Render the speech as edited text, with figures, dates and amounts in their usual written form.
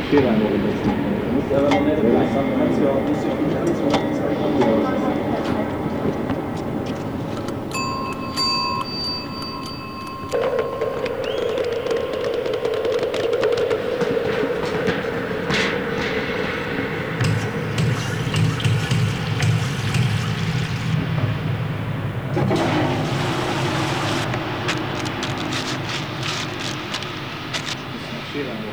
Fehler in der Besetzung. Du musst aber noch nicht gleich sagen, du musst ja auch nicht ganz so Fehler.